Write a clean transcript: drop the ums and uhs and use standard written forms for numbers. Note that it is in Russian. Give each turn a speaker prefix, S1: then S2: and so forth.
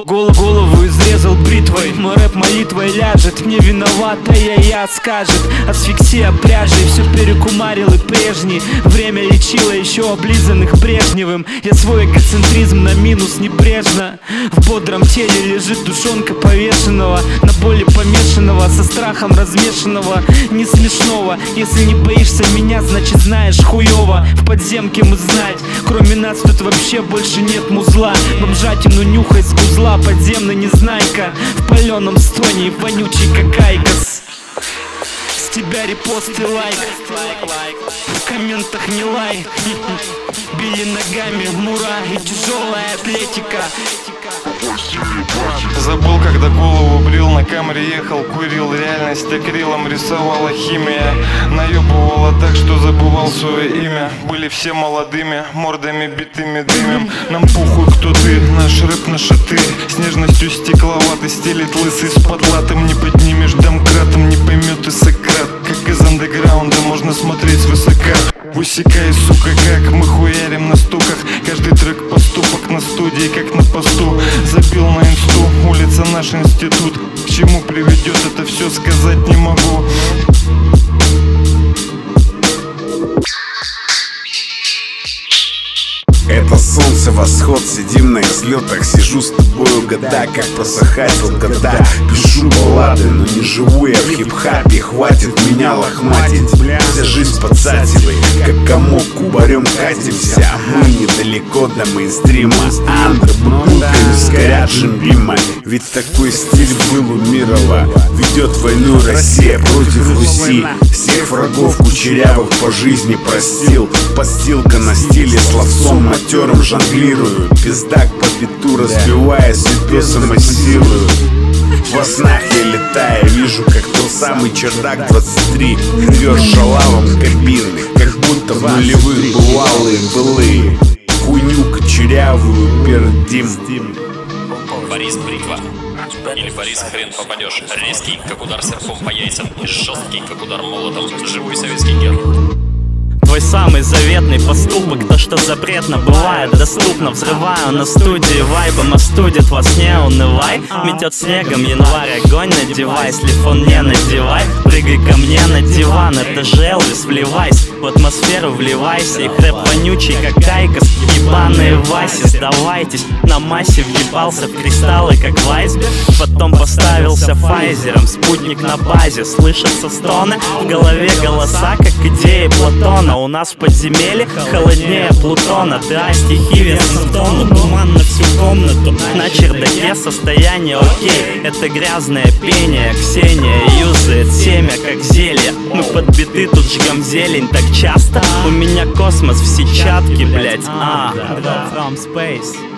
S1: голову изрезал бритвой. Мой рэп молитвой ляжет, мне виноватая я скажет. Асфиксия пряжей, все перекумарил и прежний. Время лечило еще облизанных Брежневым. Я свой эгоцентризм на минус небрежно. В бодром теле лежит душонка повешенного, на боли помешанного, со страхом размешанного. Не смешного, если не боишься меня, значит знаешь хуёво. В подземке мы знать, кроме нас тут вообще больше нет музла. Бомжатину нюхай с гузла, подземный незнайка. В паленом стоне и вонючий как айкос. С тебя репост и лайк, в комментах не лай. Били ногами мура и тяжелая атлетика.
S2: Забыл, когда голову брил, на камере ехал, курил. Реальность акрилом рисовала химия. Наебывала так, что забывал свое имя. Были все молодыми, мордами битыми дымем. Нам похуй, кто ты, наш рэп, наши ты. С нежностью стекловатый стелит лысый с подлатым. Не поднимешь домкратом, не поймет и Сократ. Как из андеграунда можно смотреть свысока. Высекай, сука, как мы хуярим на стуках. Каждый трек поступок на студии, как на посту. Забил на инсту, улица наш институт. К чему приведет это все, сказать не могу.
S3: Это солнце, восход, сидим на излетах. Сижу с тобою года, как просыхать алкота. Пишу баллады, но не живу я в хип-хапе. Хватит меня лохматить, вся жизнь подсативай. Как комок кубарем катимся. Мы недалеко до мейнстрима. Андер бутылками скорят джимбима. Ведь такой стиль был у Мирова. Ведет войну Россия против Руси. Всех врагов кучерявых по жизни простил. Подстилка на стиле, словцом матерым жонглирую. Пиздак по биту разбиваясь, видосы массирую. Во снах я летаю, вижу, как тот самый чердак 23 рвёт шалавом кабины, как будто в нулевых бывалые былые. Хуйню кучерявую пердим.
S4: Борис Бритва. Или Борис хрен попадешь. Резкий, как удар серпом по яйцам, и жесткий, как удар молотом. Живой советский герой.
S1: Твой самый заветный поступок, то, что запретно бывает доступно. Взрываю на студии вайбом, остудит вас, не унывай. Метет снегом январь, огонь надевай. Слифон не надевай, прыгай ко мне на диван. Это же Элвис, вливайся, в атмосферу вливайся. И хрэп вонючий, как айкос, ебаные Васи. Сдавайтесь, на массе въебался в кристаллы, как вайс. Потом поставился файзером, спутник на базе. Слышатся стоны, в голове голоса, как идеи Платона. У нас в подземелье холоднее Плутона. Ты стихи весом в тонну, туман на всю комнату. На чердаке состояние окей. Это грязное пение, Ксения юзает семя, как зелье. Мы под биты тут жгем зелень так часто. У меня космос в сетчатке, блять. From space.